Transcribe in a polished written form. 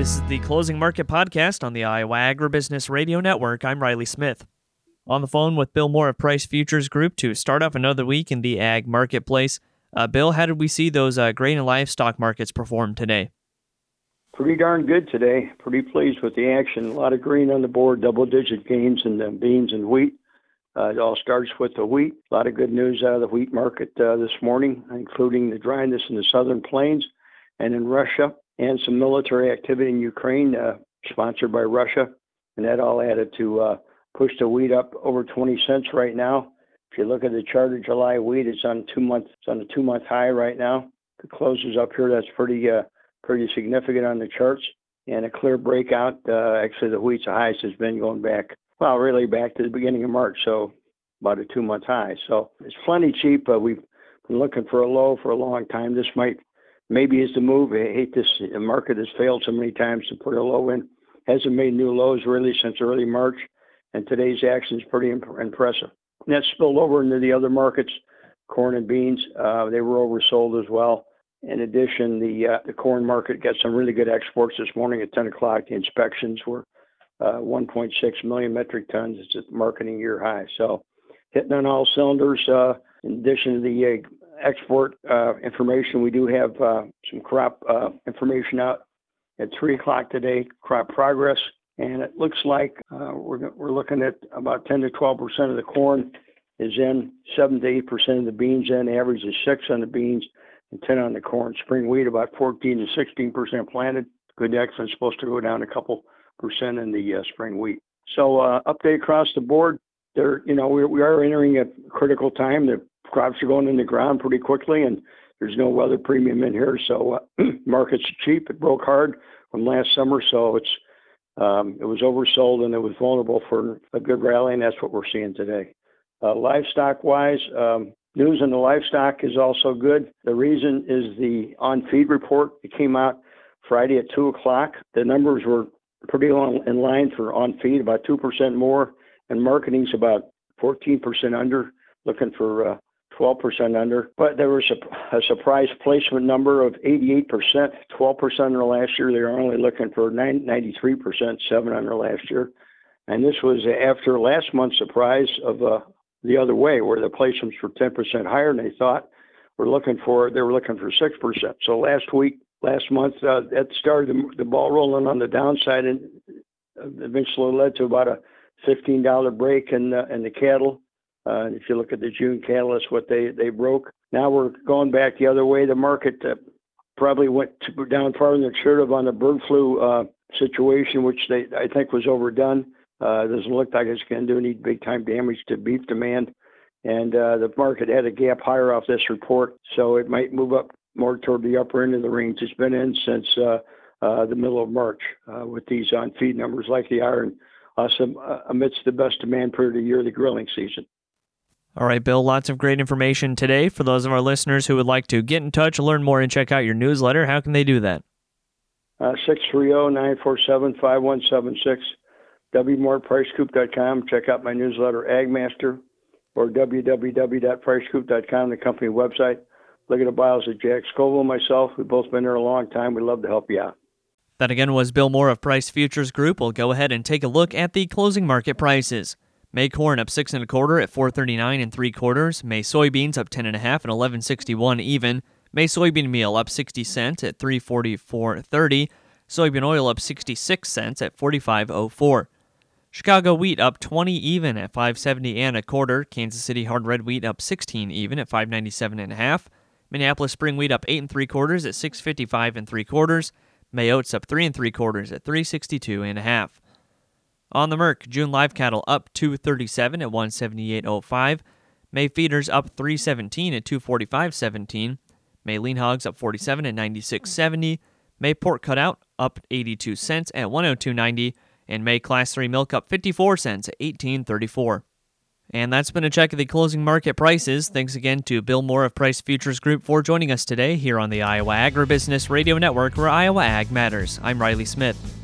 This is the Closing Market Podcast on the Iowa Agribusiness Radio Network. I'm Riley Smith. On the phone with Bill Moore of Price Futures Group to start off another week in the ag marketplace. Bill, how did we see those grain and livestock markets perform today? Pretty darn good today. Pretty pleased with the action. A lot of green on the board, double-digit gains in the beans and wheat. It all starts with the wheat. A lot of good news out of the wheat market this morning, including the dryness in the southern plains and in Russia, and some military activity in Ukraine, sponsored by Russia. And that all added to push the wheat up over 20 cents right now. If you look at the chart of July wheat, it's on a 2-month high right now. If it closes up here, that's pretty significant on the charts. And a clear breakout. Actually, the wheat's highest has been going back, really back to the beginning of March, so about a 2-month high. So it's plenty cheap. We've been looking for a low for a long time. This maybe is the move. I hate this. The market has failed so many times to put a low in. Hasn't made new lows really since early March, and today's action is pretty impressive. And that spilled over into the other markets, corn and beans. They were oversold as well. In addition, the corn market got some really good exports this morning at 10 o'clock. The inspections were 1.6 million metric tons. It's a marketing year high. So hitting on all cylinders. In addition to the export information, we do have some crop information out at 3 o'clock today, crop progress. And it looks like we're looking at about 10 to 12% of the corn is in, 7 to 8% of the beans in, average is 6 on the beans and 10 on the corn. Spring wheat about 14 to 16% planted. Good excellent, supposed to go down a couple percent in the spring wheat. So update across the board. We are entering a critical time. The crops are going in the ground pretty quickly, and there's no weather premium in here. So market's cheap. It broke hard from last summer, so it was oversold and it was vulnerable for a good rally, and that's what we're seeing today. Livestock-wise, news in the livestock is also good. The reason is the on-feed report. It came out Friday at 2 o'clock. The numbers were pretty in line for on-feed, about 2% more, and marketing's about 14% under, looking for 12% under. But there was a surprise placement number of 88%, 12% under last year. They were only looking for 93%, 7 under last year. And this was after last month's surprise of the other way, where the placements were 10% higher than they thought. They were looking for 6%. So last month, that started the ball rolling on the downside, and eventually led to about a $15 break in the cattle. And if you look at the June cattle, that's what they broke. Now we're going back the other way. The market probably went down farther than it should have on the bird flu situation, which I think was overdone. Doesn't look like it's going to do any big-time damage to beef demand. And the market had a gap higher off this report, so it might move up more toward the upper end of the range it's been in since the middle of March with these on-feed numbers like they are, and amidst the best demand period of the year, the grilling season. All right, Bill, lots of great information today. For those of our listeners who would like to get in touch, learn more, and check out your newsletter, how can they do that? 630-947-5176, wmorepricecoop.com. Check out my newsletter, Agmaster, or www.pricescoop.com, the company website. Look at the bios of Jack Scoville and myself. We've both been there a long time. We'd love to help you out. That again was Bill Moore of Price Futures Group. We'll go ahead and take a look at the closing market prices. May corn up 6 1/4 at 4.39 3/4. May soybeans up 10 1/2 at 11.61 even. May soybean meal up 60 cents at 3.4430. Soybean oil up 66 cents at 45.04. Chicago wheat up 20 even at 5.70 1/4. Kansas City hard red wheat up 16 even at 5.97 1/2. Minneapolis spring wheat up 8 3/4 at 6.55 3/4. May oats up 3 3/4 at 3.62 1/2. On the Merc, June live cattle up 2.37 at 178.05. May feeders up 3.17 at 245.17. May lean hogs up 47 at 96.70. May pork cutout up 82 cents at 102.90. And May Class 3 milk up 54 cents at 18.34. And that's been a check of the closing market prices. Thanks again to Bill Moore of Price Futures Group for joining us today here on the Iowa Agribusiness Radio Network, where Iowa Ag matters. I'm Riley Smith.